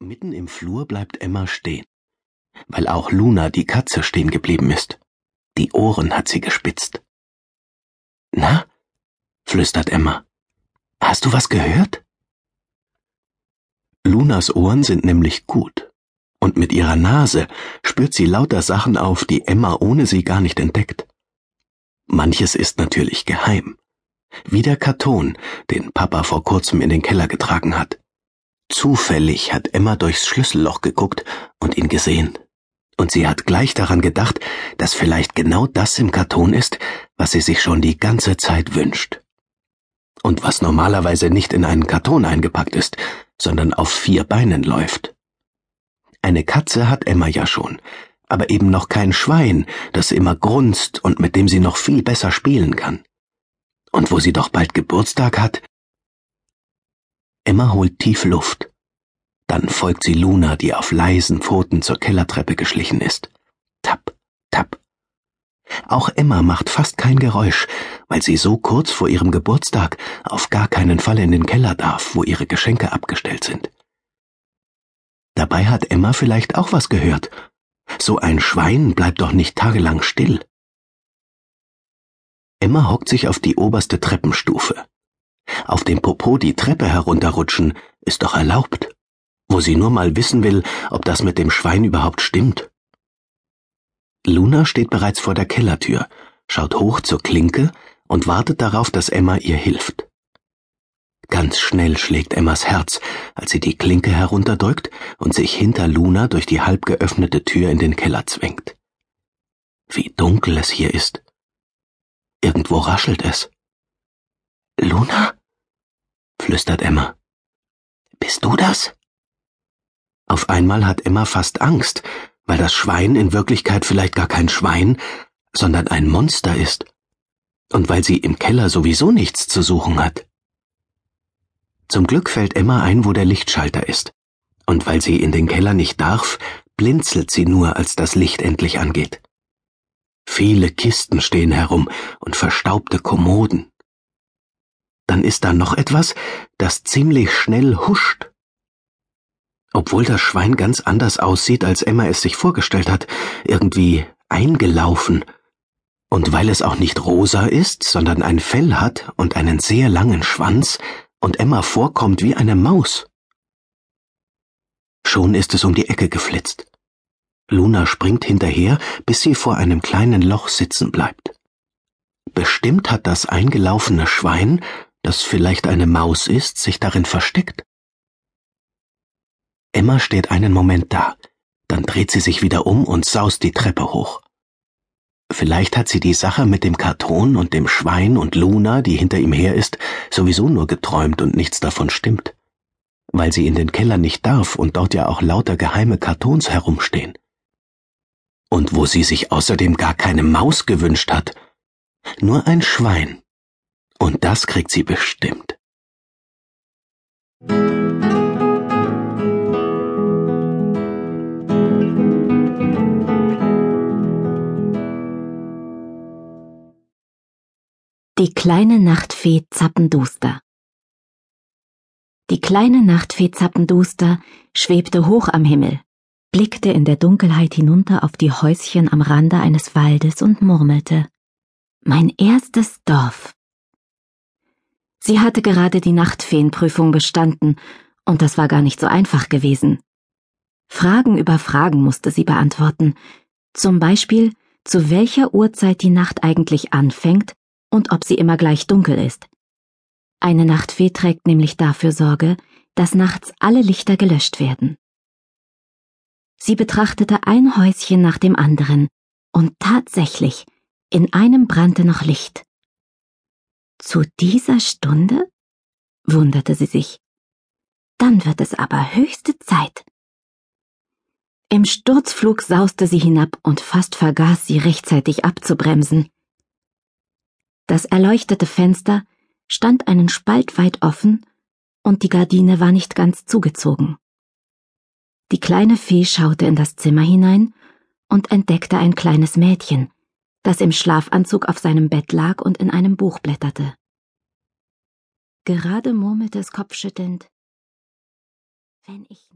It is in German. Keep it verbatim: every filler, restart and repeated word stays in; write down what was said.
Mitten im Flur bleibt Emma stehen, weil auch Luna, die Katze, stehen geblieben ist. Die Ohren hat sie gespitzt. »Na?«, flüstert Emma. »Hast du was gehört?« Lunas Ohren sind nämlich gut, und mit ihrer Nase spürt sie lauter Sachen auf, die Emma ohne sie gar nicht entdeckt. Manches ist natürlich geheim, wie der Karton, den Papa vor kurzem in den Keller getragen hat. Zufällig hat Emma durchs Schlüsselloch geguckt und ihn gesehen. Und sie hat gleich daran gedacht, dass vielleicht genau das im Karton ist, was sie sich schon die ganze Zeit wünscht. Und was normalerweise nicht in einen Karton eingepackt ist, sondern auf vier Beinen läuft. Eine Katze hat Emma ja schon, aber eben noch kein Schwein, das immer grunzt und mit dem sie noch viel besser spielen kann. Und wo sie doch bald Geburtstag hat. Emma holt tief Luft. Dann folgt sie Luna, die auf leisen Pfoten zur Kellertreppe geschlichen ist. Tapp, tapp. Auch Emma macht fast kein Geräusch, weil sie so kurz vor ihrem Geburtstag auf gar keinen Fall in den Keller darf, wo ihre Geschenke abgestellt sind. Dabei hat Emma vielleicht auch was gehört. So ein Schwein bleibt doch nicht tagelang still. Emma hockt sich auf die oberste Treppenstufe. Auf dem Popo die Treppe herunterrutschen ist doch erlaubt, wo sie nur mal wissen will, ob das mit dem Schwein überhaupt stimmt. Luna steht bereits vor der Kellertür, schaut hoch zur Klinke und wartet darauf, dass Emma ihr hilft. Ganz schnell schlägt Emmas Herz, als sie die Klinke herunterdrückt und sich hinter Luna durch die halb geöffnete Tür in den Keller zwängt. Wie dunkel es hier ist. Irgendwo raschelt es. »Luna?«, flüstert Emma. »Bist du das?« Auf einmal hat Emma fast Angst, weil das Schwein in Wirklichkeit vielleicht gar kein Schwein, sondern ein Monster ist. Und weil sie im Keller sowieso nichts zu suchen hat. Zum Glück fällt Emma ein, wo der Lichtschalter ist. Und weil sie in den Keller nicht darf, blinzelt sie nur, als das Licht endlich angeht. Viele Kisten stehen herum und verstaubte Kommoden. Dann ist da noch etwas, das ziemlich schnell huscht. Obwohl das Schwein ganz anders aussieht, als Emma es sich vorgestellt hat, irgendwie eingelaufen. Und weil es auch nicht rosa ist, sondern ein Fell hat und einen sehr langen Schwanz und Emma vorkommt wie eine Maus. Schon ist es um die Ecke geflitzt. Luna springt hinterher, bis sie vor einem kleinen Loch sitzen bleibt. Bestimmt hat das eingelaufene Schwein, das vielleicht eine Maus ist, sich darin versteckt. Emma steht einen Moment da, dann dreht sie sich wieder um und saust die Treppe hoch. Vielleicht hat sie die Sache mit dem Karton und dem Schwein und Luna, die hinter ihm her ist, sowieso nur geträumt und nichts davon stimmt. Weil sie in den Keller nicht darf und dort ja auch lauter geheime Kartons herumstehen. Und wo sie sich außerdem gar keine Maus gewünscht hat, nur ein Schwein. Und das kriegt sie bestimmt. Die kleine Nachtfee Zappenduster. Die kleine Nachtfee Zappenduster schwebte hoch am Himmel, blickte in der Dunkelheit hinunter auf die Häuschen am Rande eines Waldes und murmelte: »Mein erstes Dorf.« Sie hatte gerade die Nachtfeenprüfung bestanden, und das war gar nicht so einfach gewesen. Fragen über Fragen musste sie beantworten, zum Beispiel, zu welcher Uhrzeit die Nacht eigentlich anfängt und ob sie immer gleich dunkel ist. Eine Nachtfee trägt nämlich dafür Sorge, dass nachts alle Lichter gelöscht werden. Sie betrachtete ein Häuschen nach dem anderen, und tatsächlich, in einem brannte noch Licht. Zu dieser Stunde? Wunderte sie sich. Dann wird es aber höchste Zeit. Im Sturzflug sauste sie hinab und fast vergaß sie rechtzeitig abzubremsen. Das erleuchtete Fenster stand einen Spalt weit offen und die Gardine war nicht ganz zugezogen. Die kleine Fee schaute in das Zimmer hinein und entdeckte ein kleines Mädchen, das im Schlafanzug auf seinem Bett lag und in einem Buch blätterte. Gerade murmelte es kopfschüttelnd: »Wenn ich